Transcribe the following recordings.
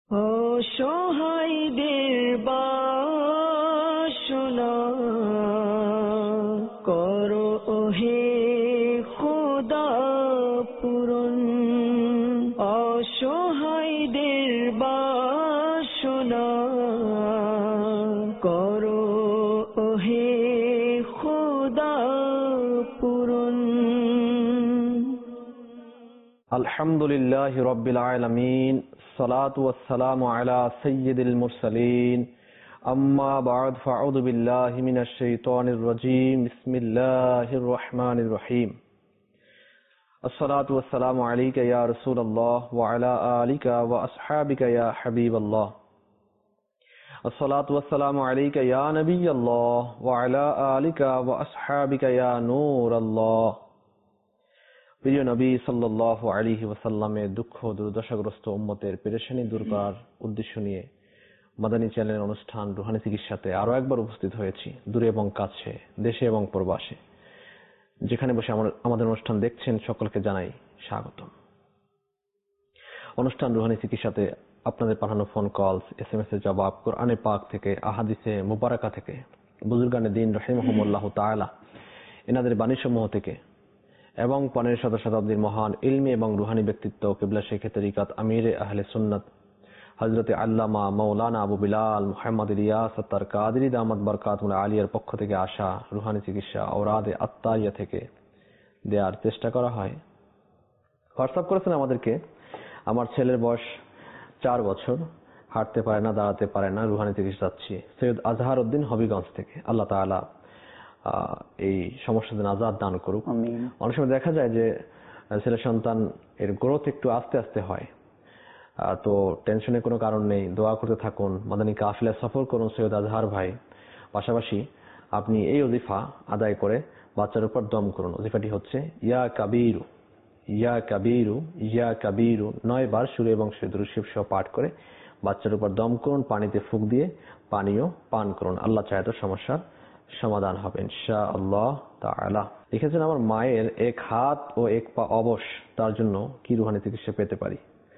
অসহায়দের বাসনা করো হে খোদা পূরণ। অসহায়দের বাসনা করো হে খোদা পূরণ। আলহামদুলিল্লাহি রাব্বিল আলামিন, সালাতু ওয়াসসালামু আলা সাইয়্যিদিল মুরসালিন, আম্মা বা'দ, ফাআউযু বিল্লাহি মিনাশ শাইতানির রাজীম, বিসমিল্লাহির রহমানির রহিম। আসসালাতু ওয়াসসালামু আলাইকা ইয়া রাসূলুল্লাহ ওয়া আলা আলিকা ওয়া আসহাবিকা ইয়া হাবিবাল্লাহ। আসসালাতু ওয়াসসালামু আলাইকা ইয়া নাবিয়াল্লাহ ওয়া আলা আলিকা ওয়া আসহাবিকা ইয়া নূরাল্লাহ। প্রিয় নবী সাল্লাল্লাহু আলাইহি ওয়াসাল্লামের দুঃখ দুর্দশাগ্রস্ত উম্মতের পেরেশানি দূর করার উদ্দেশ্য নিয়ে মাদানী চ্যানেলের অনুষ্ঠান রুহানি চিকিৎসাতে আরো একবার উপস্থিত হয়েছি, দূরে এবং কাছে, দেশে এবং প্রবাসে। যেখানে বসে আমাদের অনুষ্ঠান দেখছেন সকলকে জানাই স্বাগতম। অনুষ্ঠান রুহানি চিকিৎসাতে আপনাদের পাঠানো ফোন কলস, SMS এর জবাব, কোরআনে পাক থেকে, আহাদিসে মুবারাকা থেকে, বুজুর্গানে দ্বীন রাহিমাহুমুল্লাহ তাআলা এনাদের বাণীসমূহ থেকে এবং 15 শতাব্দীর মহান ইলমি এবং রুহানি ব্যক্তিত্ব কিবলা শেখ তরিকাত আমিরে আহলে সুন্নাত হযরতে আল্লামা মাওলানা আবু বিলাল মুহাম্মদ ইলিয়াস আত্তার কাদরি দামাত বরকাতুল আলিয়ার পক্ষ থেকে আসা রুহানি চিকিৎসা ঔরাদে আত্তারিয়া থেকে দেওয়ার চেষ্টা করা হয়। হোয়াটসঅ্যাপ করেছেন আমাদেরকে, আমার ছেলের বয়স 4 বছর, হাঁটতে পারে না, দাঁড়াতে পারে না, রুহানি চিকিৎসা চাচ্ছি। সৈয়দ আজহার উদ্দিন হবিগঞ্জ থেকে। আল্লাহ তাআলা এই সমস্যাদের আজাদ দান করুক। অনেক সময় দেখা যায় যে ছেলে সন্তান এর গ্রোথ একটু আস্তে আস্তে হয়, তো টেনশনের কোনো কারণ নেই, দোয়া করতে থাকুন, মাদানী কাফিলা সফর করুন সৈয়দ আজহার ভাই। পাশাপাশি আপনি এই ওজিফা আদায় করে বাচ্চার উপর দম করুন। ওজিফাটি হচ্ছে ইয়া কাবীরু ইয়া কাবীরু ইয়া কাবীরু 9 বার সুরে এবং দুরূদ শরীফ সহ পাঠ করে বাচ্চার উপর দম করুন, পানিতে ফুঁক দিয়ে পানিও পান করুন। আল্লাহ চাহে তো সমস্যার সমাধান হবে ইনশাআল্লাহ তাআলা। লিখেছেন, আমার মায়ের এক হাত ও এক পা অবশ, তার জন্য কি রুহানি চিকিৎসা পেতে পারি?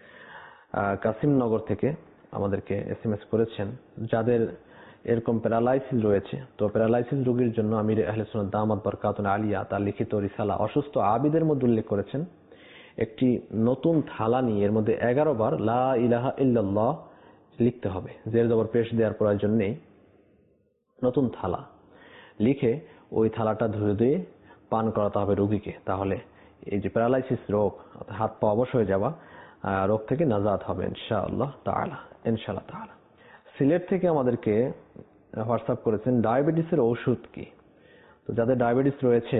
কাসিমনগর থেকে আমাদেরকে SMS করেছেন। যাদের এরকম প্যারালাইসিস রয়েছে, তো প্যারালাইসিস রোগীর জন্য আমির আহলে সুন্নাত দামাত বরকাতুল আলিয়া তার লিখিত রিসালা অসুস্থ আবিদের মধ্যে উল্লেখ করেছেন একটি নতুন থালা নিয়ে এর মধ্যে 11 বার লা ইলাহা ইল্লাল্লাহ লিখতে হবে। জের জবর পেশ দেওয়ার প্রয়োজন নেই। নতুন থালা লিখে ওই থালাটা ধুয়ে দিয়ে পান করাতে হবে রোগীকে। তাহলে এই যে প্যারালাইসিস রোগ, হাত পা অবশ হয়ে যাওয়া রোগ থেকে নাজাত হবে ইনশাআল্লাহ তাআলা ইনশাআল্লাহ তাআলা। সিলেট থেকে আমাদেরকে হোয়াটসঅ্যাপ করেছেন, ডায়াবেটিসের ওষুধ কি? তো যাদের ডায়াবেটিস রয়েছে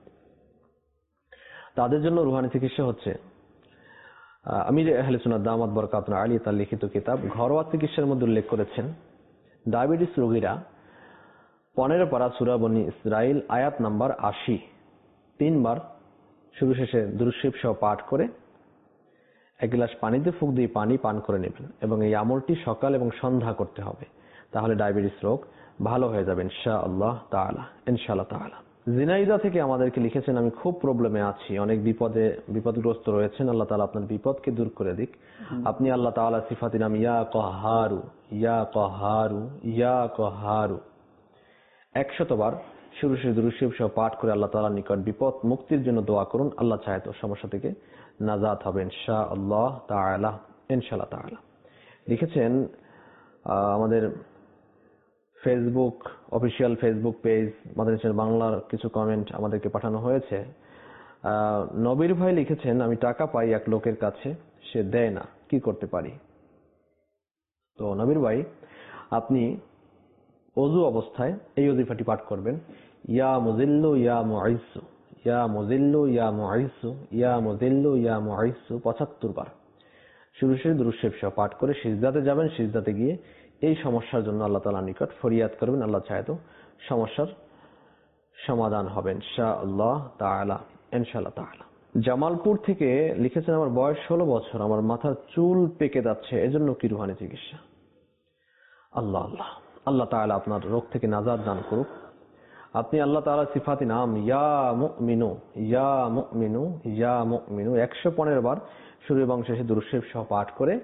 তাদের জন্য রুহানি চিকিৎসা হচ্ছে আমির আহলে সুন্নাত দামাত বরকাতুল আলিয়া তার লিখিত কিতাব ঘরোয়া চিকিৎসার মধ্যে উল্লেখ করেছেন ডায়াবেটিস রোগীরা 15 পারা সূরা বনী ইসরাইল আয়াত নাম্বার 80 3 বার শুরু শেষে দুরূদ শরীফ সহ পাঠ করে 1 গ্লাস পানিতে ফুঁক দিয়ে পানি পান করে নেবেন এবং এই আমলটি সকাল এবং সন্ধ্যা করতে হবে। তাহলে ডায়াবেটিস রোগ ভালো হয়ে যাবে ইনশাআল্লাহ তাআলা ইনশাআল্লাহ তাআলা। জিনাইদা থেকে আমাদেরকে লিখেছেন, আমি খুব প্রবলেমে আছি, অনেক বিপদগ্রস্ত রয়েছেন, আল্লাহ তাআলা আপনার বিপদকে দূর করে দিক। আপনি আল্লাহ তাআলা সিফাতি নাম ইয়া কাহারু ইয়া কাহারু ইয়া কাহারু 100 বার শুরু শেষে দুরূদ শরীফ সহ পাঠ করে আল্লাহ তাআলার নিকট বিপদ মুক্তির জন্য দোয়া করুন। আল্লাহ চাহে তো সমস্যা থেকে নাজাত হবে ইনশাআল্লাহ তাআলা ইনশাআল্লাহ তাআলা। লিখেছেন আমাদের Facebook official Facebook page Madani channel বাংলার কিছু কমেন্ট আমাদেরকে পাঠানো হয়েছে। নবীর ভাই লিখেছেন, আমি টাকা পাই এক লোকের কাছে, সে দেয় না, কি করতে পারি? তো নবীর ভাই, আপনি ওযু অবস্থায় এই ওজিফাটি পাঠ করবেন, ইয়া মুযিল্লু ইয়া মুঈসু ইয়া মুযিল্লু ইয়া মুঈসু ইয়া মুযিল্লু ইয়া মুঈসু 75 বার শুরু শেষে দুরূদ শরীফ সহ পাঠ করে সিজদাতে যাবেন। সিজদাতে গিয়ে এই সমস্যার জন্য আল্লাহ তাআলার নিকট ফরিয়াদ করবেন। আল্লাহ চাহে তো সমস্যার সমাধান হবে ইনশাআল্লাহ তাআলা ইনশাআল্লাহ তাআলা। জামালপুর থেকে লিখেছেন, আমার বয়স 16 বছর, আমার মাথার চুল পেকে যাচ্ছে, এজন্য কি রুহানি চিকিৎসা? আল্লাহ আল্লাহ আল্লাহ তাআলা আপনার রোগ থেকে নাজাত দান করুক। আপনি আল্লাহ তাআলার সিফাতি নাম ইয়া মুমিনু ইয়া মুমিনু ইয়া মুমিনু 115 বার শুরু এবং শেষে দুরূদ শরীফ সহ পাঠ করে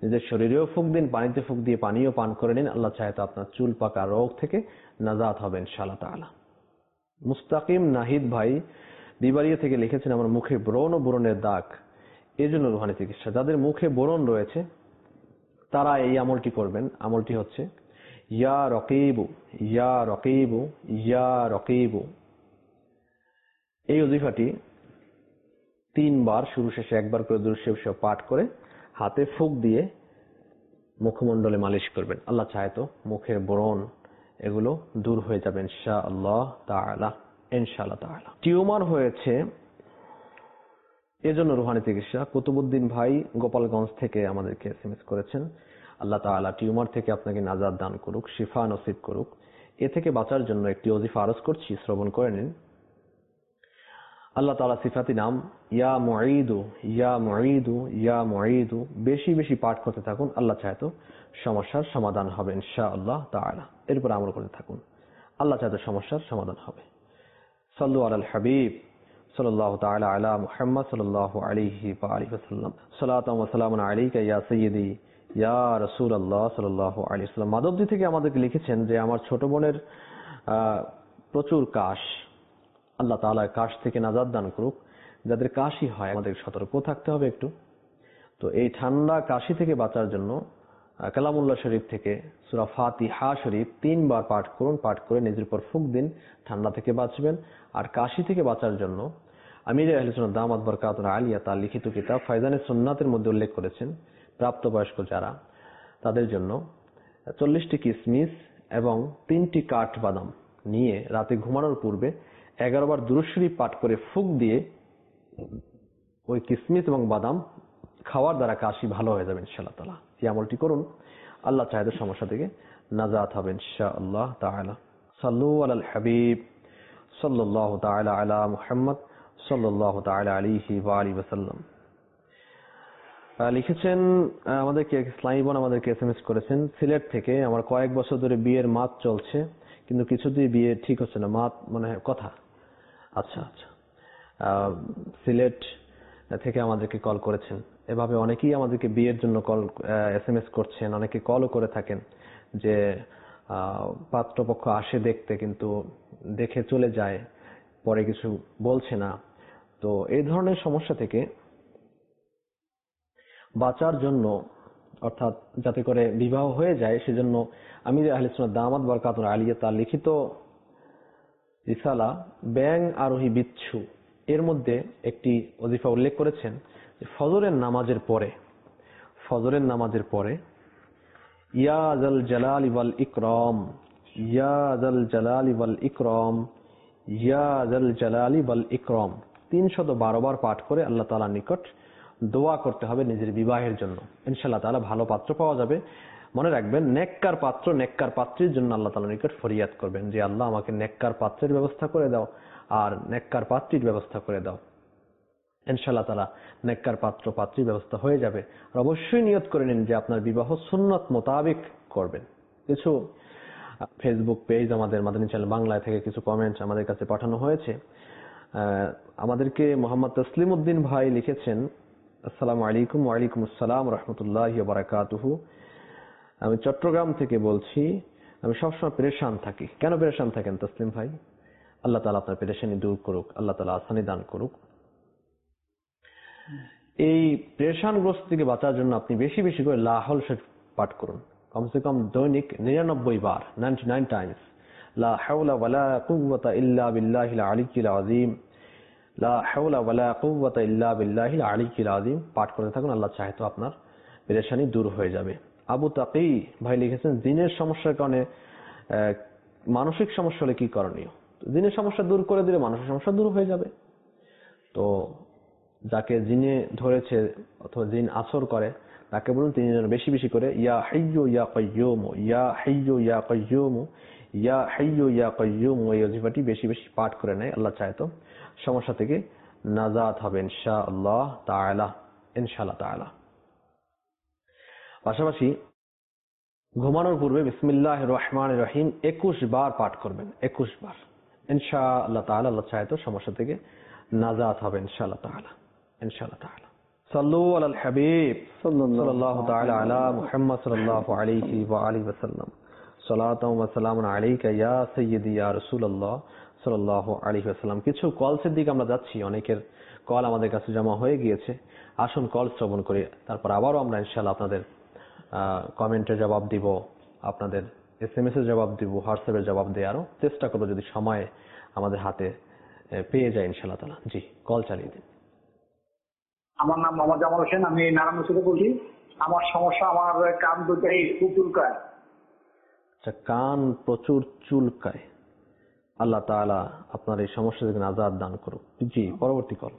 নিজের শরীরেও ফুঁক দিন, পানিতে ফুঁক দিয়ে পানিও পান করে নিন। আল্লাহ চাহে তো আপনার চুল পাকা রোগ থেকে নাজাত হবে ইনশাআল্লাহ তাআলা। মুস্তাকিম নাহিদ ভাই বিবাড়িয়া থেকে লিখেছেন, আমার মুখে ব্রণ ও ব্রণের দাগ, এই জন্য রুহানি চিকিৎসা। যাদের মুখে ব্রণ রয়েছে তারা এই আমলটি করবেন। আমলটি হচ্ছে ইয়া রকিবু ইয়া রকিবু ইয়া রকিবু। এই ওজিফাটি 3 বার শুরু শেষে একবার করে দুরূদ শরীফ পাঠ করে হাতে ফুঁক দিয়ে মুখমণ্ডলে মালিশ করবেন। আল্লাহ চাহে তো মুখের ব্রণ এগুলো দূর হয়ে যাবে ইনশাআল্লাহ তাআলা, ইনশাআল্লাহ তাআলা। টিউমার হয়েছে এজন্য রুহানি চিকিৎসা। কুতুবউদ্দিন ভাই গোপালগঞ্জ থেকে আমাদেরকে এসএমএস করেছেন, আল্লাহ তাআলা টিউমার থেকে আপনাকে নাজাত দান করুক, শিফা নসিব করুক। এ থেকে বাঁচার জন্য একটি ওজিফা আরজ করছি, শ্রবণ করে নিন। আল্লাহ তাআলা সিফাতি নাম ইয়া মুঈদু ইয়া মুঈদু ইয়া মুঈদু বেশি বেশি পাঠ করতে থাকুন। আল্লাহ চাহে তো সমস্যার সমাধান হবে ইনশাআল্লাহ তাআলা। এরপর আমল করতে থাকুন, আল্লাহ চাহে তো সমস্যার সমাধান হবে। সাল্লু আলাল হাবিব সাল্লাল্লাহু তাআলা আলা মুহাম্মদ সাল্লাল্লাহু আলাইহি ওয়া আলিহি ওয়াসাল্লাম। সালাতাম ওয়া সালামুন আলাইকা ইয়া সাইয়্যিদি ইয়া রাসূলুল্লাহ সাল্লাল্লাহু আলাইহি ওয়াসাল্লাম। মাধবদী থেকে আমাদেরকে লিখেছেন যে আমার ছোট বোনের প্রচুর কাশ, আল্লাহ তাআলা কাশ থেকে নাজাত দান করুক। যাদের কাশি হয় আমাদের সতর্ক থাকতে হবে একটু। তো এই ঠান্ডা কাশি থেকে বাঁচার জন্য কালামুল্লাহ শরীফ থেকে সূরা ফাতিহা শরীফ 3 বার পাঠ করুন। পাঠ করে নিজের উপর ফুঁক দিন, ঠান্ডা থেকে বাঁচবেন। আর কাশি থেকে বাঁচার জন্য আমির আহলে সুন্নাত দামাত বরকাতুহু আলিয়া তার লিখিত কিতাব ফায়জানে সুন্নাতের মধ্যে উল্লেখ করেছেন, প্রাপ্তবয়স্ক যারা তাদের জন্য 40টি কিসমিস এবং 3টি কাঠবাদাম নিয়ে রাতে ঘুমানোর পূর্বে 11 বার দুরূদ শরীফ পাঠ করে ফুঁক দিয়ে ওই কিসমিস এবং বাদাম খাওয়ার দ্বারা কাশি ভালো হয়ে যাবে ইনশাআল্লাহ তাআলা। এই আমলটি করুন, আল্লাহ চাহে তো সমস্যা থেকে নাজাত হবে ইনশাআল্লাহ তাআলা। সাল্লু আলাল হাবিব সাল্লাল্লাহু তাআলা আলা মুহাম্মদ সাল্লাল্লাহু তাআলা আলাইহি ওয়া আলিহি ওয়াসাল্লাম। লিখেছেন আমাদেরকে ইসলামী বোন আমাদেরকে এসএমএস করেছেন সিলেট থেকে, আমার কয়েক বছর ধরে বিয়ের মাত চলছে কিন্তু কিছুতেই বিয়ে ঠিক হচ্ছে না। মাত মানে কথা, আচ্ছা আচ্ছা। সিলেট থেকে আমাদেরকে কল করেছেন। এভাবে অনেকেই আমাদেরকে বিয়ের জন্য কল এসএমএস করছেন, অনেকে কলও করে থাকেন যে পাত্রপক্ষ আসে দেখতে কিন্তু দেখে চলে যায়, পরে কিছু বলছে না। তো এই ধরনের সমস্যা থেকে বাঁচার জন্য, অর্থাৎ যাতে করে বিবাহ হয়ে যায়, সেজন্য আমির আহলে সুন্নাত দামাত বরকাতুহু আলিয়া তার লিখিত রিসালা ব্যাং আরোহী বিচ্ছু এর মধ্যে একটি ওজিফা উল্লেখ করেছেন যে ফজরের নামাজের পরে ইয়া যাল জালালি ওয়াল ইকরাম ইয়া যাল জালালি ওয়াল ইকরাম ইয়া যাল জালালি ওয়াল ইকরাম 312 বার পাঠ করে আল্লাহ তাআলার নিকট দোয়া করতে হবে নিজের বিবাহের জন্য। ইনশাআল্লাহ তাআলা ভালো পাত্র পাওয়া যাবে। মনে রাখবেন, নেককার পাত্র নেককার পাত্রীর জন্য আল্লাহ তাআলার নিকট ফরিয়াদ করবেন যে আল্লাহ আমাকে নেককার পাত্রের ব্যবস্থা করে দাও আর নেককার পাত্রীর ব্যবস্থা করে দাও। ইনশাআল্লাহ তাআলা নেককার পাত্র পাত্রীর ব্যবস্থা হয়ে যাবে। আর অবশ্যই নিয়ত করে নিন যে আপনার বিবাহ সুন্নাত মোতাবেক করবেন। কিছু ফেসবুক পেজ আমাদের মাদানী চ্যানেল বাংলা থেকে কিছু কমেন্টস আমাদের কাছে পাঠানো হয়েছে। আমাদেরকে মোহাম্মদ তসলিম উদ্দিন ভাই লিখেছেন, আসসালামু আলাইকুম। ওয়া আলাইকুম আসসালাম রাহমাতুল্লাহি ওয়া বারাকাতুহু। আমি চট্টগ্রাম থেকে বলছি, আমি সবসময় পেরেশান থাকি। কেন পেরেশান থাকেন তসলিম ভাই? আল্লাহ তাআলা আপনার পেরেশানি দূর করুক, আল্লাহ তাআলা আসানি দান করুক। এই পেরেশানগ্রস্ত থেকে বাঁচার জন্য আপনি বেশি বেশি করে লা হাওল শরীফ পাঠ করুন, কমসে কম দৈনিক 99 বার, 99 টাইমস লা হাওলা ওয়ালা কুওয়াতা ইল্লা বিল্লাহিল আলিয়্যিল আযীম, লা হাওলা ওয়ালা কুওয়াতা ইল্লা বিল্লাহিল আলিয়্যিল আযীম পাঠ করতে থাকুন। আল্লাহ চাহে তো আপনার পেরেশানি দূর হয়ে যাবে। আবু তাকি ভাই লিখেছেন, দিনের সমস্যার কারণে মানসিক সমস্যা হলে কি করণীয়? দিনের সমস্যা দূর করে দিলে মানসিক সমস্যা দূর হয়ে যাবে। তো যাকে জিনে ধরেছে অথবা জিন আসর করে তাকে বলুন তিনি যেন বেশি বেশি করে ইয়া হাইয়্যু ইয়া কাইয়্যুম ইয়া হাইয়্যু ইয়া কাইয়্যুম ইয়া হাইয়্যু ইয়া কাইয়্যুম এই ওজিফাটি বেশি বেশি পাঠ করে নেয়। আল্লাহ চাহে তো সমস্যা থেকে নাজাত হবে ইনশাআল্লাহ তাআলা, ইনশাআল্লাহ তাআলা। পাশাপাশি ঘুমানোর পূর্বে বিসমিল্লাহির রহমানির রহিম 21 বার পাঠ করবেন, 21 বার ইনশাআল্লাহ তাআলা। আল্লাহ চাহে তো সমস্যা থেকে নাজাত হবে ইনশাআল্লাহ তাআলা, ইনশাআল্লাহ তাআলা। সাল্লু আলাল হাবিব সাল্লাল্লাহু তাআলা আলা মুহাম্মদ সাল্লাল্লাহু আলাইহি ওয়া আলিহি ওয়াসাল্লাম। সালাতু ওয়া সালামুন আলাইকা ইয়া সাইয়্যিদি ইয়া রাসূলুল্লাহ সাল্লাল্লাহু আলাইহি ওয়াসাল্লাম। কিছু কলসের দিকে আমরা যাচ্ছি, অনেকের কল আমাদের কাছে জমা হয়ে গিয়েছে। আসুন কল শ্রবণ করি, তারপর আবারও আমরা ইনশাআল্লাহ আপনাদের কমেন্টের জবাব দিব, আপনাদের SMS এর জবাব দিব, হোয়াটসঅ্যাপের জবাব দেওয়ারও চেষ্টা করবো যদি সময় আমাদের হাতে পেয়ে যায় ইনশাআল্লাহ তাআলা। জি, কল চালিয়ে দিন। আমার নাম মোহাম্মদ জামাল হোসেন, আমি নারায়ণগঞ্জ থেকে বলছি। আমার সমস্যা, আমার কান দুটাই খুব চুলকায়। আচ্ছা, কান প্রচুর চুলকায়। আল্লাহ তাআলা আপনার এই সমস্যা থেকে নাজাত দান করুক। জি, পরবর্তী কল।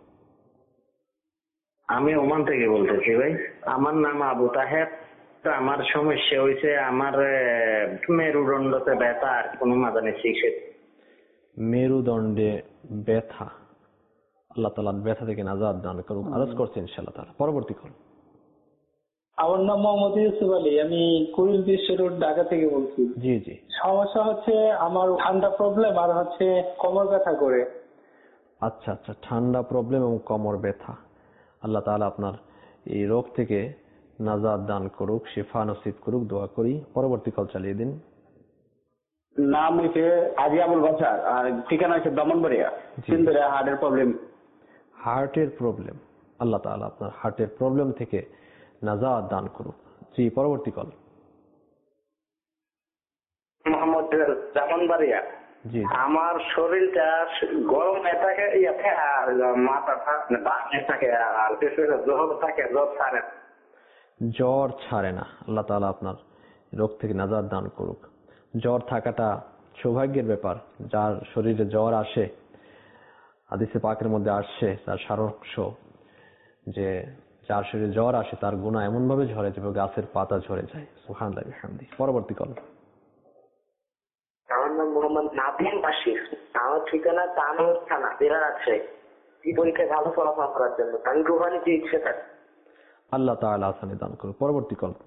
আমি ওমান থেকে বলতেছি ভাই। আমার নাম আবু তাহের। আমার সমস্যা হয়েছে, আমার মেরুদণ্ডতে ব্যথা আর কোনো মাদানি চিকিৎসা। মেরুদণ্ডে ব্যথা, আল্লাহ তাআলা ব্যথা থেকে নাজাত দান করুক। আরজ করছি ইনশাআল্লাহ তাআলা। পরবর্তী কল। আমার নাম মোহাম্মদ ইউসুফ আলী, আমি কুড়িল বিশ্ব রোড ঢাকা থেকে বলছি। জি জি। সমস্যা হচ্ছে আমার ঠান্ডা প্রবলেম আর হচ্ছে কোমর ব্যথা করে। আচ্ছা আচ্ছা, ঠান্ডা প্রবলেম এবং কোমর ব্যথা। আল্লাহ তাআলা আপনার এই রোগ থেকে নাজাত দান করুক, শিফা নসিব করুক, দোয়া করি। পরবর্তী কল চালিয়ে দিন। নাম হচ্ছে আজি আবুল বাসার, আর ঠিকানা হচ্ছে ব্রাহ্মণবাড়িয়া। সিন্ধুরে হার্টের প্রবলেম। হার্টের প্রবলেম, আল্লাহ তাআলা আপনার হার্টের প্রবলেম থেকে নাজাত দান করুক। জি, পরবর্তী কল। মোহাম্মদ ব্রাহ্মণবাড়িয়া। জি। আমার শরীরটা গরম থাকে, আর মাথাটা থাকে, আর জ্বর থাকে, জ্বর ছাড়ে। জ্বর ছাড়ে না, আল্লাহ তাআলা আপনার রোগ থেকে নাজাত দান করুক। জ্বর থাকাটা সৌভাগ্যের ব্যাপার। যার শরীরে জ্বর আসে, হাদিসে পাকের মধ্যে আসছে তার সারাংশ যে যার শরীরে জ্বর আসে তার গুনাহ এমন ভাবে ঝরে যাবে গাছের পাতা ঝরে যায়। সুবহানাল্লাহ বিহামদি। পরবর্তী কল। আমার নাম মোহাম্মদ নাদিম বাশির। আমার ঠিকানা তানোর থানা, জেলা রাজশাহী। এই পরীক্ষায় ভালো ফলাফল করার জন্য আমি রুহানি চিকিৎসা চাই। আল্লাহ তাআলা আসানি দান করুক। পরবর্তী কল।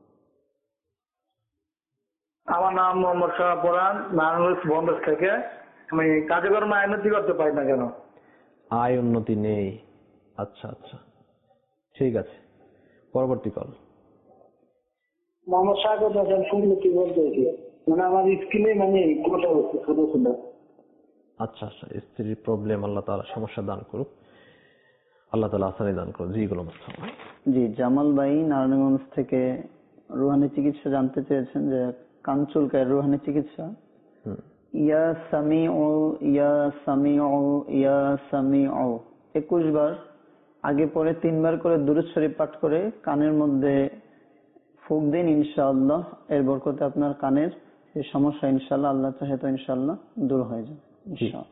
আমার নাম মোহাম্মদ শাহ পরান, নারায়ণগঞ্জ বন্দর থেকে। আমি কাজে কর্মে উন্নতি করতে পারি না কেন? আয় উন্নতি নেই। আচ্ছা আচ্ছা, ঠিক আছে। পরবর্তী কল। মোহাম্মদ স্বাগত হোসেন, শুনতে বলতেছি, মানে আমার স্কিনে কোটা হচ্ছে ছোট ছোট। আচ্ছা আচ্ছা, স্ত্রীর প্রবলেম, আল্লাহ তাআলা সমস্যা দান করুক, আল্লাহ তাআলা আসানি দান করুক। জি, গুলো মুস্তাফা। জি, জামাল ভাই নারায়ণগঞ্জ থেকে রুহানি চিকিৎসা জানতে চেয়েছেন যে কান চুলকায় রুহানি চিকিৎসা। ইয়া সামিউ ইয়া সামিউ ইয়া সামিউ 21 বার আগে পরে 3 বার করে দুরূদ শরীফ পাঠ করে কানের মধ্যে ফুঁক দিন, ইনশাআল্লাহ এর বরকতে আপনার কানের এই সমস্যা ইনশাআল্লাহ আল্লাহ চাহে তো ইনশাআল্লাহ দূর হয়ে যাবে ইনশাআল্লাহ।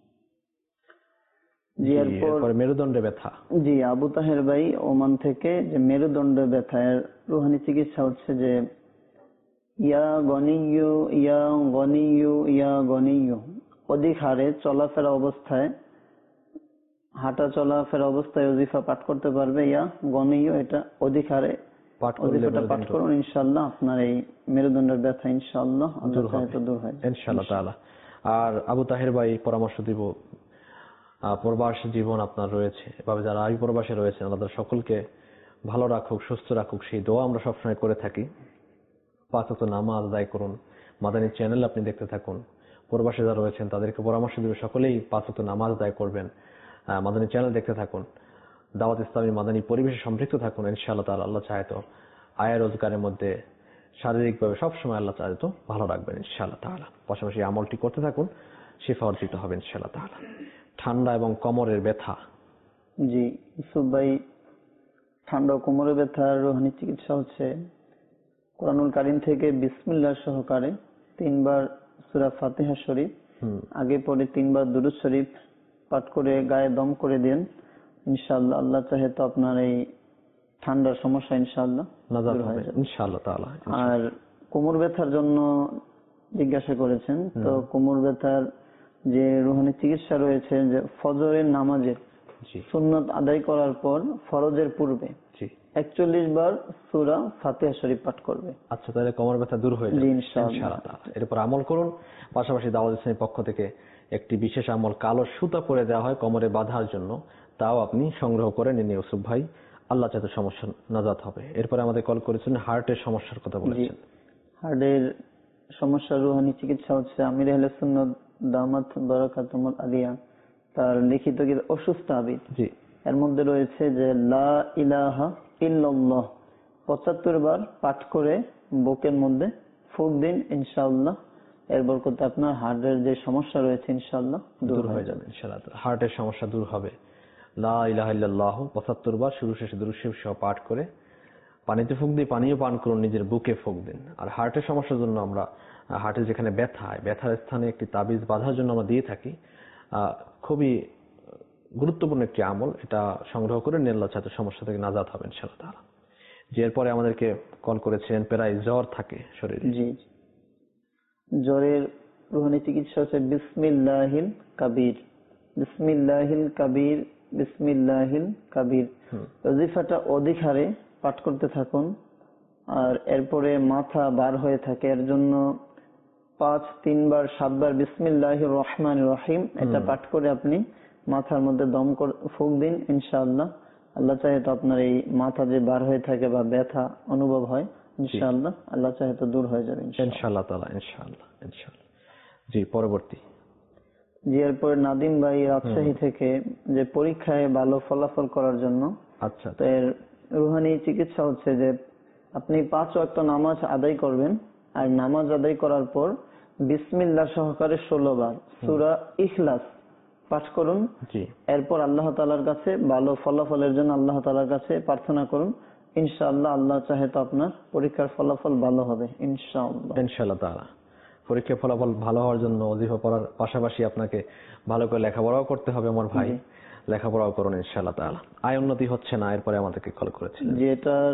জি, এরপর মেরুদণ্ডে ব্যথা। জি, আবু তাহের ভাই ওমান থেকে যে মেরুদণ্ডে ব্যথার রুহানি চিকিৎসা হচ্ছে যে ইয়া গনিয়ু ইয়া গনিয়ু ইয়া গনিয়ু, অধিক হারে চলাফেরা অবস্থায়, হাঁটা চলাফেরা অবস্থায় ওজিফা পাঠ করতে পারবে। ইয়া গনিয়ু, এটা অধিক হারে ওজিফাটা পাঠ করুন, ইনশাআল্লাহ আপনার এই মেরুদণ্ডের ব্যথা ইনশাআল্লাহ দূর হয় ইনশাআল্লাহ তাআলা। আর আবু তাহের ভাই পরামর্শ দিব, প্রবাসী জীবন আপনার রয়েছে, এভাবে যারা আই প্রবাসে রয়েছেন আল্লাহ সকলকে ভালো রাখুক, সুস্থ রাখুক, সেই দোয়া আমরা সবসময় করে থাকি। 5 ওয়াক্ত নামাজ আদায় করুন, মাদানী চ্যানেল আপনি দেখতে থাকুন। প্রবাসী যারা রয়েছেন তাদেরকে পরামর্শ দিব সকলেই 5 ওয়াক্ত নামাজ আদায় করবেন, মাদানী চ্যানেল দেখতে থাকুন, দাওয়াত ইসলামী মাদানী পরিবেশে সম্পৃক্ত থাকুন। ইনশাআল্লাহ তাআলা আল্লাহ চাহে তো আয় রোজগারের মধ্যে শারীরিকভাবে সবসময় আল্লাহ চাহে তো ভালো রাখবেন ইনশাআল্লাহ তাআলা। পাশাপাশি আমলটি করতে থাকুন, শিফা অর্জিত হবে ইনশাআল্লাহ তাআলা। ঠান্ডা এবং কোমরের ব্যথা। জি, ইউসুফ ভাই, ঠান্ডা ও কোমরের ব্যথার রুহানি চিকিৎসা হচ্ছে কোরআনুল কারীম থেকে বিসমিল্লাহ সহকারে 3 বার সূরা ফাতিহা শরীফ আগে পরে 3 বার দুরূদ শরীফ পাঠ করে গায়ে দম করে দেন, ইনশাআল্লাহ আল্লাহ চাহে তো আপনার এই ঠান্ডার সমস্যা ইনশাআল্লাহ নাজাত হবে ইনশাআল্লাহ তাআলা। আর কোমর ব্যথার জন্য জিজ্ঞাসা করেছেন, তো কোমর ব্যথার যে রুহানি চিকিৎসা রয়েছে যে ফজরের নামাজের সুন্নাত আদায় করার পর ফরজের পূর্বে 41 বার সূরা ফাতিহা শরীফ পাঠ করবে। আচ্ছা, তাহলে কোমর ব্যথা দূর হয়ে যাবে ইনশাআল্লাহ তাআলা। এরপর আমল করুন। পাশাপাশি দাওয়াত ইসলামীর পক্ষ থেকে একটি বিশেষ আমল কালো সুতা পরে দেওয়া হয় কোমরে বাঁধার জন্য, তাও আপনি সংগ্রহ করে নিন ইউসুফ ভাই। আল্লাহ চাইতে সমস্যা নাজাত হবে। এরপরে আমাদের কল করেছেন হার্টের সমস্যার কথা বলেছেন। হার্টের সমস্যা রুহানি চিকিৎসা হচ্ছে আমির আহলে সুন্নাত দামাত বারাকাতুহুল আলিয়া তার লিখিত অসুস্থ আবিদ, এর মধ্যে রয়েছে যে লা ইলাহা ইল্লাল্লাহ 75 বার পাঠ করে বুকের মধ্যে ফুঁক দিন, ইনশাআল্লাহ এর বরকতে আপনার হার্টের যে সমস্যা রয়েছে ইনশাআল্লাহ দূর হয়ে যাবে। ইনশাআল্লাহ হার্টের সমস্যা দূর হবে। লা ইলাহা ইল্লাল্লাহ 75 বার শুরু শেষে দুরূদ শরীফ সহ পাঠ করে পানিতে ফুঁক দিয়ে পানিও পান করুন, নিজের বুকে ফুঁক দিন। আর হার্টের সমস্যার জন্য আমরা হার্টে যেখানে ব্যথার স্থানে একটি তাবিজ বাঁধার জন্য আমরা দিয়ে থাকি। খুবই গুরুত্বপূর্ণ একটি আমল, এটা সংগ্রহ করে আল্লাহ চাইতে সমস্যা থেকে নাজাত হবেন ইনশাআল্লাহ তাআলা। যে এরপরে আমাদেরকে কল করেছেন প্রায় জ্বর থাকে শরীরে। জি, জ্বরের রুহানি চিকিৎসা হচ্ছে বিসমিল্লাহিল কাবীর, বিসমিল্লাহিল কাবীর, বিসমিল্লাহিল কাবীর। ওজিফাটা অধিক হারে পাঠ করতে থাকুন। আর এরপরে মাথা বার হয়ে থাকে, এর জন্য 5, 3 বার 7 বার বিসমিল্লাহির রহমানির রহিম এটা পাঠ করে আপনি মাথার মধ্যে দম করে ফুঁক দিন, ইনশাআল্লাহ আল্লাহ চাহে তো আপনার এই মাথা যে বার হয়ে থাকে বা ব্যথা অনুভব হয় ইনশাআল্লাহ আল্লাহ চাহে তো দূর হয়ে যাবে ইনশাআল্লাহ তাআলা। ইনশাআল্লাহ ইনশাআল্লাহ। জি পরবর্তী। জি এরপরে নাদিম ভাই রাজশাহী থেকে যে পরীক্ষায় ভালো ফলাফল করার জন্য আচ্ছা তো এর রুহানি চিকিৎসা হচ্ছে যে আপনি 5 ওয়াক্ত নামাজ আদায় করবেন, আর নামাজ আদায় করার পর বিসমিল্লাহ সহকারে 16 বার সূরা ইখলাস পাঠ করুন। এরপর আল্লাহ তাআলার কাছে ভালো ফলাফলের জন্য আল্লাহ তাআলার কাছে প্রার্থনা করুন, ইনশাআল্লাহ আল্লাহ চাহে তো আপনার পরীক্ষার ফলাফল ভালো হবে ইনশাআল্লাহ। ইনশাআল্লাহ তাআলা পরীক্ষার ফলাফল ভালো হওয়ার জন্য ওজিফা পড়ার পাশাপাশি আপনাকে ভালো করে লেখাপড়াও করতে হবে আমার ভাই, লেখাপড়াও করুন ইনশাআল্লাহ তাআলা। আয় উন্নতি হচ্ছে না, এরপরে আমাদেরকে কল করেছিলেন। যেটার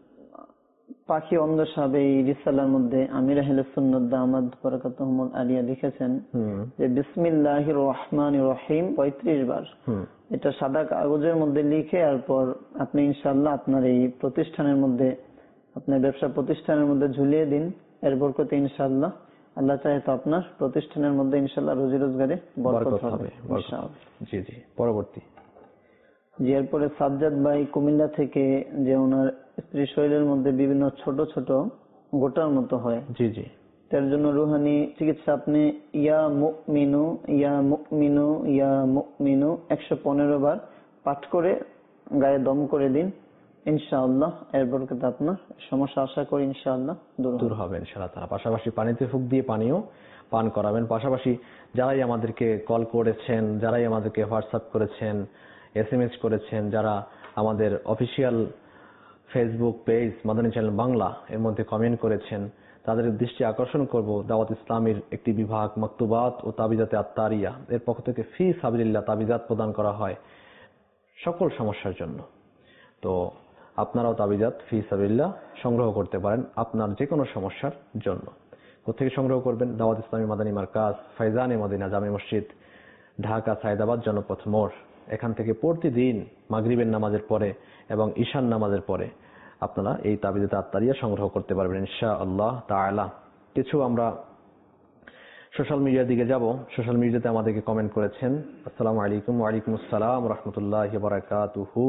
পাখি অন্ধ সাহেব এই রিসালার মধ্যে আমির আহলে সুন্নাত দামাত বারাকাতুহুল আলিয়া লিখেছেন যে বিসমিল্লাহির রহমানির রহিম 35 বার এটা সাদা কাগজের মধ্যে লিখে এরপর আপনি ইনশাআল্লাহ আপনার এই প্রতিষ্ঠানের মধ্যে আপনার ব্যবসা প্রতিষ্ঠানের মধ্যে ঝুলিয়ে দিন। এর বরকতে ইনশাআল্লাহ আল্লাহ চাহে তো আপনার প্রতিষ্ঠানের মধ্যে ইনশাআল্লাহ রুজি রোজগারে বরকত হবে ইনশাআল্লাহ। জি জি পরবর্তী। জি এরপরে সাজ্জাদ ভাই কুমিল্লা থেকে যে ওনার স্ত্রী শরীরের মধ্যে বিভিন্ন ছোট ছোট গোটার মতো হয়, জি জি তার জন্য রুহানি চিকিৎসা আপনি ইয়া মুমিনু ইয়া মুমিনু ইয়া মুমিনু 115 বার পাঠ করে গায়ে দম করে দিন, ইনশাআল্লাহ এর বরকতে আপনার সমস্যা আশা করি ইনশাআল্লাহ দূর হবে ইনশাআল্লাহ তাআলা। পাশাপাশি পানিতে ফুঁক দিয়ে পানিও পান করাবেন। পাশাপাশি যারাই আমাদেরকে কল করেছেন, যারাই আমাদেরকে হোয়াটসঅ্যাপ করেছেন, SMS করেছেন, যারা আমাদের official Facebook page Madani channel Bangla এর মধ্যে কমেন্ট করেছেন, তাদের দৃষ্টি আকর্ষণ করব দাওয়াত ইসলামের একটি বিভাগ মাকতুবাত ও তাবিজাতে আত্তারিয়া এর পক্ষ থেকে ফি সাবিলিল্লাহ তাবিজাত প্রদান করা হয় সকল সমস্যার জন্য। তো আপনারাও তাবিজাত ফি সাবিলিল্লাহ সংগ্রহ করতে পারেন আপনার যে কোনো সমস্যার জন্য। কোথেকে সংগ্রহ করবেন? দাওয়াত ইসলামী মাদানী মারকাজ, ফাইজানে মদিনা জামে মসজিদ, ঢাকা সায়দাবাদ জনপথ মোড়। এখান থেকে প্রতিদিন মাগরিবের নামাজের পরে এবং ঈশান নামাজের পরে আপনারা এই তাবিজাতে আত্তারিয়া সংগ্রহ করতে পারবেন ইনশাআল্লাহ তাআলা। কিছু আমরা সোশ্যাল মিডিয়ার দিকে যাব। সোশ্যাল মিডিয়াতে আমাদেরকে কমেন্ট করেছেন। আসসালামু আলাইকুম। ওয়া আলাইকুম আসসালাম ওয়া রাহমাতুল্লাহি ওয়া বারাকাতুহু।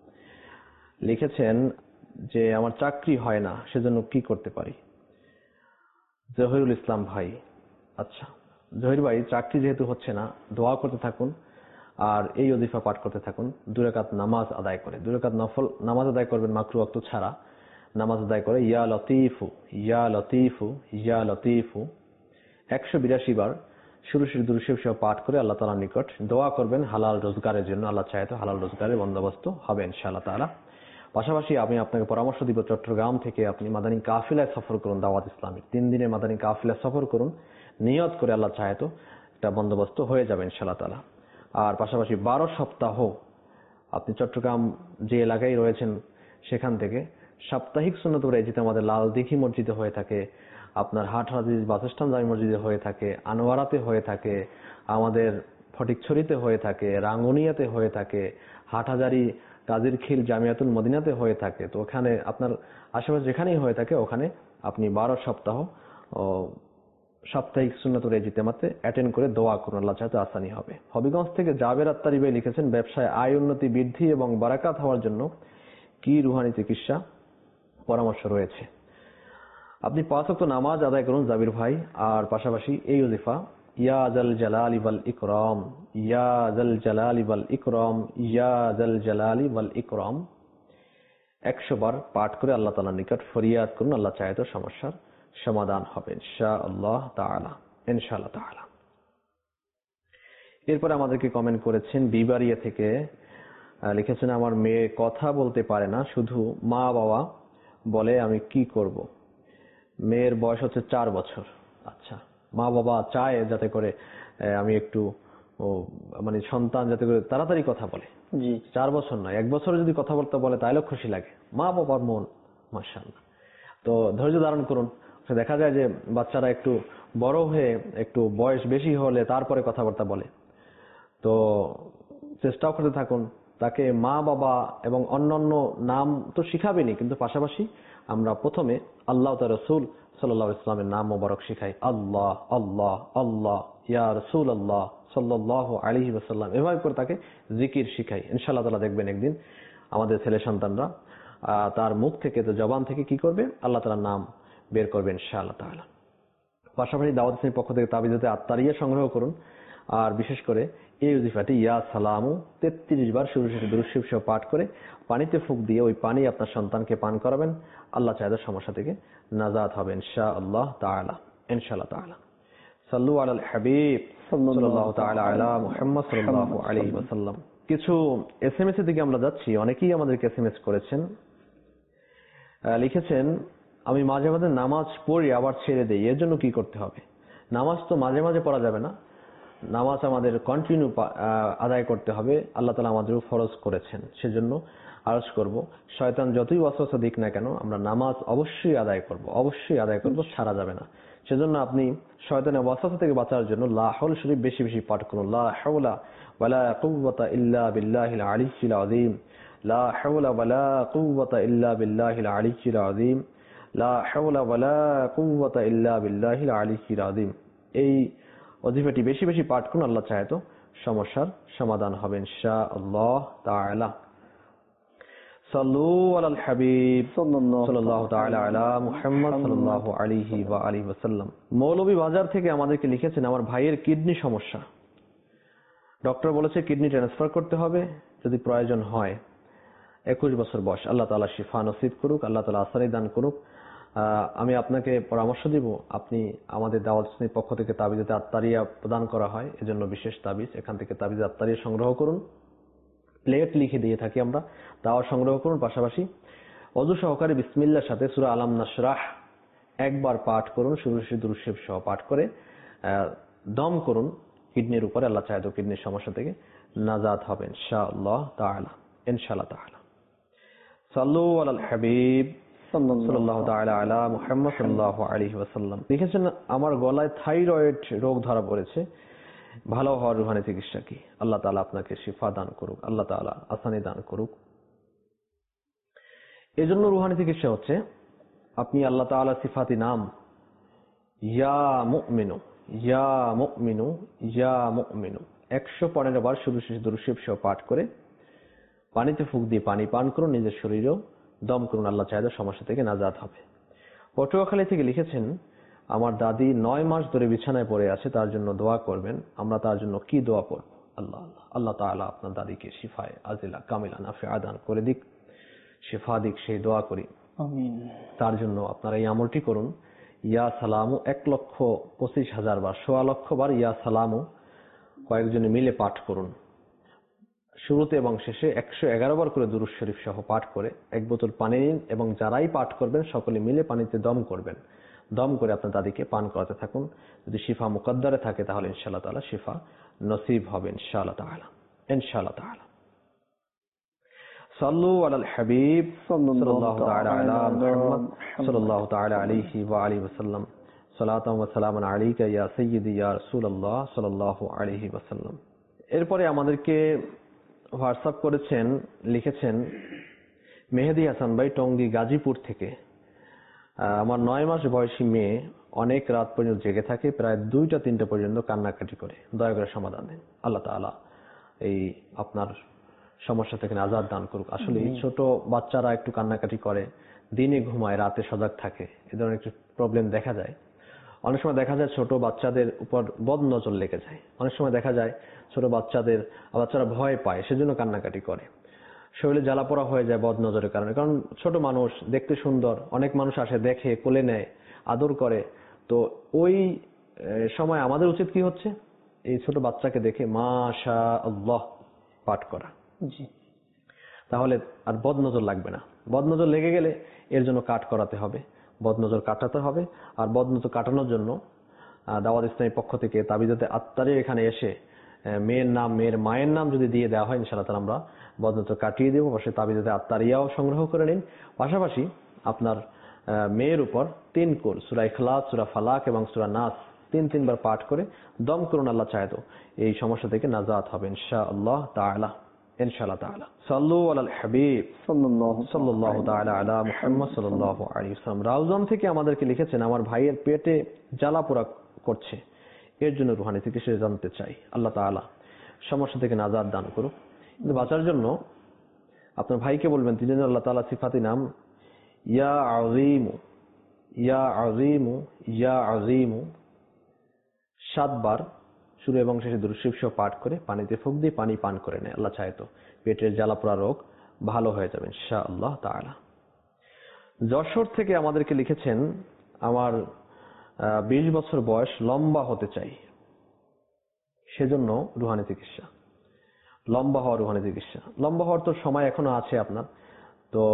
লিখেছেন যে আমার চাকরি হয় না, সেজন্য কি করতে পারি? জহিরুল ইসলাম ভাই। আচ্ছা জহির ভাই, চাকরি যেহেতু হচ্ছে না, দোয়া করতে থাকুন আর এই ওজিফা পাঠ করতে থাকুন। 2 রাকাত নামাজ আদায় করে, 2 রাকাত নফল নামাজ আদায় করবেন, মাকরু ওয়াক্ত ছাড়া নামাজ আদায় করে ইয়া লতিফু ইয়া লতিফু ইয়া লতিফু 182 বার শুরু দুরূদ শরীফ সহ পাঠ করে আল্লাহ তাআলার নিকট দোয়া করবেন হালাল রোজগারের জন্য। আল্লাহ চাহে তো হালাল রোজগারের বন্দোবস্ত হবে ইনশাআল্লাহ তাআলা। পাশাপাশি আমি আপনাকে পরামর্শ দিব, চট্টগ্রাম থেকে আপনি মাদানী কাফিলায় সফর করুন। দাওয়াত ইসলামের 3 দিনের মাদানী কাফিলায় সফর করুন, নিয়ত করে আল্লাহ চাহে তো এটা বন্দোবস্ত হয়ে যাবে ইনশাআল্লাহ তাআলা। আর পাশাপাশি 12 সপ্তাহ আপনি চট্টগ্রাম যে এলাকায় রয়েছেন সেখান থেকে সাপ্তাহিক সুন্নাত ওয়াজিফ আমাদের লাল দিঘি মসজিদে হয়ে থাকে, আপনার হাটহাজারী বাসস্ট্যান্ড জামি মসজিদে হয়ে থাকে, আনোয়ারাতে হয়ে থাকে, আমাদের ফটিকছড়িতে হয়ে থাকে, রাঙ্গুনিয়াতে হয়ে থাকে, হাটহাজারী কাজির খিল জামিয়াতুল মদিনাতে হয়ে থাকে। তো ওখানে আপনার আশেপাশে যেখানেই হয়ে থাকে ওখানে আপনি 12 সপ্তাহ সাপ্তাহিক সুন্নাতুল ইজতিমাতে অ্যাটেন্ড করে দোয়া করুন, আল্লাহ চাইতে আসানি হবে। হবিগঞ্জ থেকে জাবের আত্তারি ভাই লিখেছেন ব্যবসায় আয় উন্নতি বৃদ্ধি এবং বারাকাত হওয়ার জন্য কি রুহানি চিকিৎসা পরামর্শ রয়েছে। আপনি 5 ওয়াক্ত নামাজ আদায় করুন জাবির ভাই, আর পাশাপাশি এই ওজিফা ইয়া জাল জালালি ওয়াল ইকরাম, ইয়া জাল জালালি ওয়াল ইকরাম, ইয়া জাল জালালি ওয়াল ইকরাম 100 বার পাঠ করে আল্লাহ তাআলার নিকট ফরিয়াদ করুন। আল্লাহ চাহে তো সমস্যার সমাধান হবে ইনশাআল্লাহ তাআলা, ইনশাআল্লাহ তাআলা। এরপরে আমাদেরকে কমেন্ট করেছেন বিবাড়িয়া থেকে, লিখেছেন আমার মেয়ে কথা বলতে পারে না, শুধু মা বাবা বলে, আমি কি করব? মেয়ের বয়স হচ্ছে 4 বছর। আচ্ছা, মা বাবা চায় যাতে করে আমি একটু মানে সন্তান যাতে করে তাড়াতাড়ি কথা বলে। জি, 4 বছর নয়, 1 বছর যদি কথা বলতে বলে তাহলেও খুশি লাগে। মা বাবার মন, মাশাআল্লাহ। তো ধৈর্য ধারণ করুন। দেখা যায় যে বাচ্চারা একটু বড় হয়ে একটু বয়স বেশি হলে তারপরে কথাবার্তা বলে। তো চেষ্টাও করতে থাকুন, তাকে মা বাবা এবং অন্যান্য নাম তো শিখাবেনি, কিন্তু পাশাপাশি আমরা প্রথমে আল্লাহ তার রাসূল সাল্লাল্লাহু আলাইহি ওয়াসাল্লামের নাম মোবারক শিখাই। আল্লাহ আল্লাহ আল্লাহ, ইয়া রাসূলুল্লাহ সাল্লাল্লাহু আলাইহি ওয়াসাল্লাম, এভাবে করে তাকে জিকির শিখাই। ইনশাআল্লাহ তাআলা দেখবেন একদিন আমাদের ছেলে সন্তানরা তার মুখ থেকে, তো জবান থেকে কি করবে, আল্লাহ তাআলার নাম বের করবে ইনশাআল্লাহ তাআলা। পাশাপাশি দাওয়াত ইসলামীর পক্ষ থেকে তাবিজাতে আত্মারিয়া সংগ্রহ করুন, আর বিশেষ করে এই ওজিফাটি ইয়া সালামু 33 বার শুরু শেষে দুরূদ শরীফ সহ পাঠ করে পানিতে ফুঁক দিয়ে ওই পানি আপনার সন্তানকে পান করাবেন। আল্লাহ চাইলে সমস্যা থেকে নাজাত হবে ইনশাআল্লাহ তাআলা, ইনশাআল্লাহ তাআলা। সাল্লু আলাল হাবিব সাল্লাল্লাহু তাআলা আলা মুহাম্মদ সাল্লাল্লাহু আলাইহি ওয়াসাল্লাম। কিছু এসএমএস এর দিকে আমরা যাচ্ছি। অনেকেই আমাদেরকে এসএমএস করেছেন, লিখেছেন আমি মাঝে মাঝে নামাজ পড়ি আবার ছেড়ে দেই, এর জন্য কি করতে হবে? নামাজ তো মাঝে মাঝে পড়া যাবে না, নামাজ আমাদের কন্টিনিউ আদায় করতে হবে। আল্লাহ তাআলা আমাদের ফরজ করেছেন, সেজন্য আরজ করব, শয়তান যতই ওয়াসওয়াসা দিক না কেন আমরা নামাজ অবশ্যই আদায় করব, অবশ্যই আদায় করব, ছাড়া যাবে না। সেজন্য আপনি শয়তানের ওয়াসওয়াসা থেকে বাঁচার জন্য লা হাওল শরীফ বেশি বেশি পাঠ করুন। লা হাওলা ওয়ালা কুওয়াতা ইল্লা বিল্লাহিল আলিয়্যিল আযীম, লা হাওলা ওয়ালা কুওয়াতা ইল্লা বিল্লাহিল আলিয়্যিল আযীম, লা হাওলা ওয়ালা কুওয়াতা ইল্লা বিল্লাহিল আলিয়্যিল আযীম। এই ওজিফাটি বেশি বেশি পাঠ করুন, আল্লাহ চাহে তো সমস্যার সমাধান হবে ইনশাআল্লাহ তাআলা। সাল্লু আলাল হাবিব সাল্লাল্লাহু তাআলা আলা মুহাম্মদ সাল্লাল্লাহু আলাইহি ওয়া আলিহি ওয়াসাল্লাম। মৌলভী বাজার থেকে আমাদেরকে লিখেছেন আমার ভাইয়ের কিডনি সমস্যা, ডক্টর বলেছে কিডনি ট্রান্সফার করতে হবে যদি প্রয়োজন হয়। 21 বছর বয়স, আল্লাহ তাআলা শিফা নসিব করুক, আল্লাহ তাআলা আসানি দান করুক। আমি আপনাকে পরামর্শ দিব, আপনি আমাদের দাওয়াত ইসলামীর পক্ষ থেকে তাবিজাতে আত্মারিয়া প্রদান করা হয়, এজন্য বিশেষ তাবিজ, এখান থেকে তাবিজে আত্মারিয়া সংগ্রহ করুন। প্লেট লিখে দিয়ে থাকি আমরা, তাও সংগ্রহ করুন। পাশাপাশি ওযু সহকারে বিসমিল্লাহর সাথে সূরা আলাম নাশরাহ একবার পাঠ করুন, শুরু শেষে দুরূদ শরীফ সহ পাঠ করে দম করুন কিডনির উপরে। আল্লাহ চাহে তো কিডনির সমস্যা থেকে নাজাত হবে ইনশাআল্লাহ তাআলা, ইনশাআল্লাহ তাআলা। সাল্লু আলাল হাবিব সাল্লাল্লাহু তাআলা আলা মুহাম্মদ সাল্লাল্লাহু আলাইহি ওয়াসাল্লাম। লিখেছেন আমার গলায় থাইরয়েড রোগ ধরা পড়েছে, ভালো হওয়ার রুহানি চিকিৎসা কি? আল্লাহ তাআলা আপনাকে শিফা দান করুক, আল্লাহ তাআলা আসানি দান করুক। এজন্য রুহানি চিকিৎসা হচ্ছে আপনি আল্লাহ তাআলা সিফাতি নাম ইয়া মুমিনু ইয়া মুমিনু ইয়া মুমিনু 115 বার শুরু শেষে দুরূদ শরীফ সহ পাঠ করে পানিতে ফুঁক দিয়ে পানি পান করুন, নিজের শরীরেও দম করুন, আল্লাহ চাহে সমস্যা থেকে নাজাত হবে। পটুয়াখালী থেকে লিখেছেন আমার দাদি 9 মাস ধরে বিছানায় পড়ে আছে, তার জন্য দোয়া করবেন। আমরা তার জন্য কি দোয়া করব? আল্লাহ আল্লাহ আল্লাহ তাআলা আপনার দাদিকে শিফায়ে আজিলা কামিলা নাফিআ দান করে দিক, শিফা দিক, সেই দোয়া করি আমিন। তার জন্য আপনারা এই আমলটি করুন, ইয়া সালামু 1,25,000 বার, 1.25 লক্ষ বার ইয়া সালামু কয়েকজনে মিলে পাঠ করুন। শুরুতে এবং শেষে 111 বার করে দুরূদ শরীফ সহ পাঠ করে 1 বোতল পানি নিন এবং যারাই পাঠ করবেন সকলে মিলে পানিতে দম করবেন। দম করে আপনার দাদিকে পান করাতে থাকুন। যদি শিফা মুকদ্দারে থাকে তাহলে ইনশাআল্লাহ তাআলা শিফা নসিব হবে ইনশাআল্লাহ তাআলা, ইনশাআল্লাহ তাআলা। সাল্লু আলাল হাবিব সাল্লাল্লাহু তাআলা আলা মুহাম্মদ সাল্লাল্লাহু তাআলা আলাইহি ওয়া আলিহি ওয়াসাল্লাম। সালাতাম ওয়া সালামান আলাইকা ইয়া সাইয়্যিদি ইয়া রাসূলুল্লাহ সাল্লাল্লাহু আলাইহি ওয়াসাল্লাম। এরপরে আমাদেরকে হোয়াটসঅ্যাপ করেছেন, লিখেছেন মেহেদী হাসান ভাই টঙ্গী গাজীপুর থেকে। আমার 9 মাস বয়সী মেয়ে অনেক রাত পর্যন্ত জেগে থাকে, প্রায় 2টা-3টা পর্যন্ত কান্নাকাটি করে, দয়া করে সমাধান দেন। আল্লাহ তাআলা এই আপনার সমস্যা থেকে নাজাত দান করুক। আসলে ছোট বাচ্চারা একটু কান্নাকাটি করে, দিনে ঘুমায়, রাতে সজাগ থাকে, এ ধরনের একটু প্রবলেম দেখা যায়। অনেক সময় দেখা যায় ছোট বাচ্চাদের উপর বদ নজর লেগে যায়। অনেক সময় দেখা যায় ছোট বাচ্চারা ভয় পায়, সেজন্য কান্নাকাটি করে। শরীরে জ্বালাপোড়া হয়ে যায় বদ নজরের কারণে। কারণ ছোট মানুষ দেখতে সুন্দর, অনেক মানুষ আসে, দেখে, কোলে নেয়, আদর করে। তো ওই সময় আমাদের উচিত কি হচ্ছে, এই ছোট বাচ্চাকে দেখে মাশা আল্লাহ পাঠ করা। তাহলে আর বদ নজর লাগবে না। বদ নজর লেগে গেলে এর জন্য কাট করাতে হবে, বদ নজর কাটাতে হবে। আর বদ নজর কাটানোর জন্য দাওয়াত ইসলামীর পক্ষ থেকে তাবিজাতে আত্তারির এখানে এসে মেয়ের নাম, মেয়ের মায়ের নাম যদি দিয়ে দেওয়া হয়, ইনশাআল্লাহ তাআলা আমরা বদ নজর কাটিয়ে দেবো। অবশ্যই তাবিজাতে আত্তারিয়াও সংগ্রহ করে নিন। পাশাপাশি আপনার মেয়ের উপর 3 কুল সূরা ইখলাস, সূরা ফালাক এবং সূরা নাস 3 বার পাঠ করে দম করুন। আল্লাহ চায় তো এই সমস্যা থেকে নাজাত হবে ইনশাআল্লাহ তাআলা। ইনশাআল্লাহ তাআলা সাল্লু আলাল হাবিব সাল্লাল্লাহু তাআলা আলা মুহাম্মদ সাল্লাল্লাহু আলাইহি ওয়াসাল্লাম। রাউজান থেকে আমাদেরকে লিখেছেন, আমার ভাইয়ের পেটে জ্বালাপোড়া করছে, এর জন্য রুহানি চিকিৎসা জানতে চাই। আল্লাহ তাআলা সমস্যা থেকে নাজাত দান করুক। কিন্তু বাঁচার জন্য আপনার ভাইকে বলবেন, তিনি যেন আল্লাহ তাআলা সিফাতি নাম ইয়া আযীমু ইয়া আযীমু ইয়া আযীমু 7 বার শুরু এবং শেষে দুরূদ শরীফ সহ পাঠ করে পানিতে ফুঁক দিয়ে পানি পান করে নেয়। আল্লাহ চায় তো পেটের জ্বালাপোড়া রোগ ভালো হয়ে যাবে ইনশাআল্লাহ তাআলা। যশোর থেকে আমাদেরকে লিখেছেন, আমার 20 বছর বয়স, লম্বা হতে চাই, সেজন্য রুহানি চিকিৎসা। লম্বা হওয়ার রুহানি চিকিৎসা। লম্বা হওয়ার তো সময় এখনো আছে আপনার, তো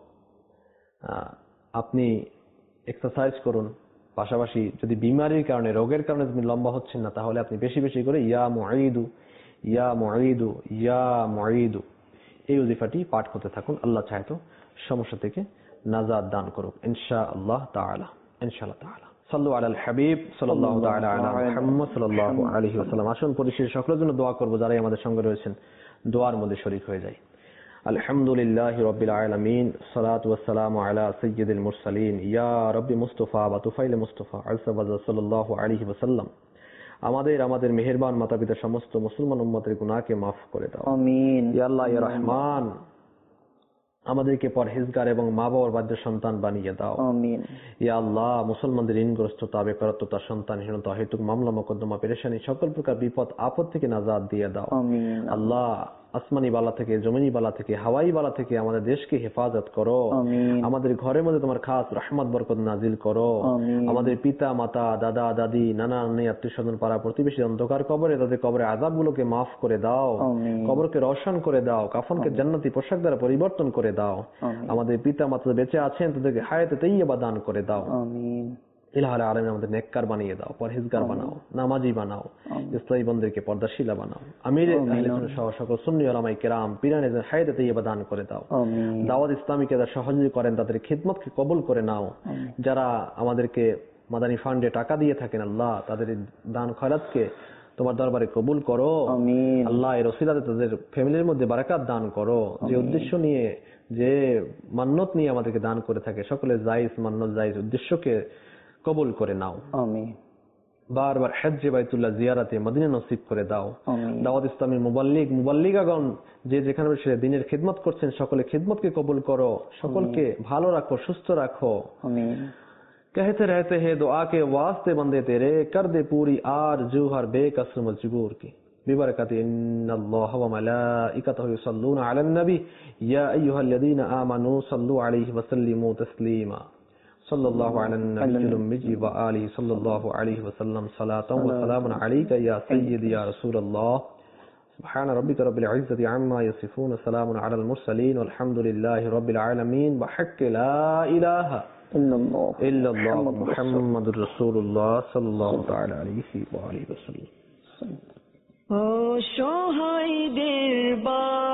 আপনি এক্সারসাইজ করুন। পাশাপাশি যদি বিমারির কারণে, রোগের কারণে আপনি লম্বা হচ্ছেন না, তাহলে আপনি বেশি বেশি করে ইয়া মুঈদু ইয়া মুঈদু ইয়া মুঈদু এই ওজিফাটি পাঠ করতে থাকুন। আল্লাহ চায় তো সমস্যা থেকে নাজাত দান করুক ইনশাআল্লাহ তাআলা। ইনশাআল্লাহ তাআলা সাল্লু আলাল হাবিব সাল্লাল্লাহু তাআলা আলা মুহাম্মদ সাল্লাল্লাহু আলাইহি ওয়াসাল্লাম। আসুন পরিশেষে সকলের জন্য দোয়া করব, যারাই আমাদের সঙ্গে রয়েছেন দোয়ার মধ্যে শরীক হয়ে যায়। আলহামদুলিল্লাহি রাব্বিল আলামিন, সালাতু ওয়াসসালামু আলা সাইয়্যিদিল মুরসালিন, ইয়া রাব্বি মুস্তাফা ওয়া তুফাইল মুস্তাফা সাল্লাল্লাহু আলাইহি ওয়াসাল্লাম। আমাদের মেহেরবান মাতা-পিতা সমস্ত মুসলমান উম্মতের গুনাহকে মাফ করে দাও, আমিন। ইয়া আল্লাহ ইয়া রহমান, আমাদেরকে পরহেজগার এবং মা বাবার বাধ্য সন্তান বানিয়ে দাও, আমিন। ইয়া আল্লাহ, মুসলমানদের ঋণগ্রস্ততা, বেকারত্বতা, সন্তানহীনতা, হেতুক মামলা মোকদ্দমা, পেরেশানি, সকল প্রকার বিপদ আপদ থেকে নাজাত দিয়ে দাও, আমিন। আল্লাহ, আসমানি বালা থেকে, জমিনি বালা থেকে, হাওয়াই বালা থেকে আমাদের দেশকে হেফাজত করো, আমিন। আমাদের ঘরের মধ্যে তোমার খাস রহমত বরকত নাজিল করো, আমিন। আমাদের পিতা মাতা, দাদা দাদি, নানা নানি, আত্মীয় স্বজন, পাড়া প্রতিবেশী অন্ধকার কবরে, তাদের কবরে আযাবগুলোকে মাফ করে দাও, কবরকে রওশন করে দাও, কাফনকে জান্নাতি পোশাক দ্বারা পরিবর্তন করে দাও, আমাদের পিতা মাতা বেঁচে আছেন তাদেরকে হায়াতে তাইয়্যিবা দান করে দাও, আমিন। ইলাহুল আলামিন, আমাদের নেককার বানিয়ে দাও, পরহেজগার বানাও, নামাজি বানাও, ইসলামী বন্ধুদেরকে পর্দাশীলা বানাও, আমির আহলে সুন্নাহ সহ সকল সুন্নি উলামায়ে কেরাম পীরানেদের হায়াতে তাইয়্যিবা দান করে দাও, আমিন। দাওয়াত ইসলামীকে যারা সহযোগী করেন তাদের খিদমতকে কবুল করে নাও, যারা আমাদেরকে মাদানী ফান্ডে টাকা দিয়ে থাকেন আল্লাহ তাদের দান খয়রাতকে তোমার দরবারে কবুল করো, আমিন। আল্লাহ এর ওসিলাতে তাদের ফ্যামিলির মধ্যে বারাকাত দান করো, যে উদ্দেশ্য নিয়ে, যে মান্নত নিয়ে আমাদেরকে দান করে থাকে সকলের জায়েজ মান্নত, জায়েজ উদ্দেশ্যকে কবুল করে নাও, আমিন। বারবার হজ্জে বাইতুল্লাহ জিয়ারাতে মদিনা নসিব করে দাও, আমিন। দাওয়াত ইসলামের মুবাল্লিগাগণ যে যেখানে বসে দ্বীনের খিদমত করছেন সকলে খিদমতকে কবুল করো, সকলকে ভালো রাখো, সুস্থ রাখো, আমিন। कहते रहते हैं दुआ के वास्ते बंदे तेरे, कर दे पूरी आरज़ू हर बेकसर मजबूर की, बिबरकत इन्नल्लाह व मलाइकतहु युसल्लूना अलन नबी या अय्युहल्लज़ीना आमनू सल्लू अलैहि व सल्लिमू तस्लीमा, सल्लल्लाहु अला नबिय्यिल उम्मी व आलिहि सल्लल्लाहु अलैहि व सल्लम, सलातन व सलामुन अलैका या सय्यदी या रसूलल्लाह, सुब्हान रब्बिका रब्बिल इज्जति अम्मा यसिफून, सलामुन अलल मुरसलीन, वल्हम्दुलिल्लाहि रब्बिल आलमीन, बहक्कि ला इलाहा इल्लल्लाह मुहम्मदुर रसूलुल्लाह सल्लल्लाहु ताआला अलैहि व आलिहि वसल्लम। ও সহায়দের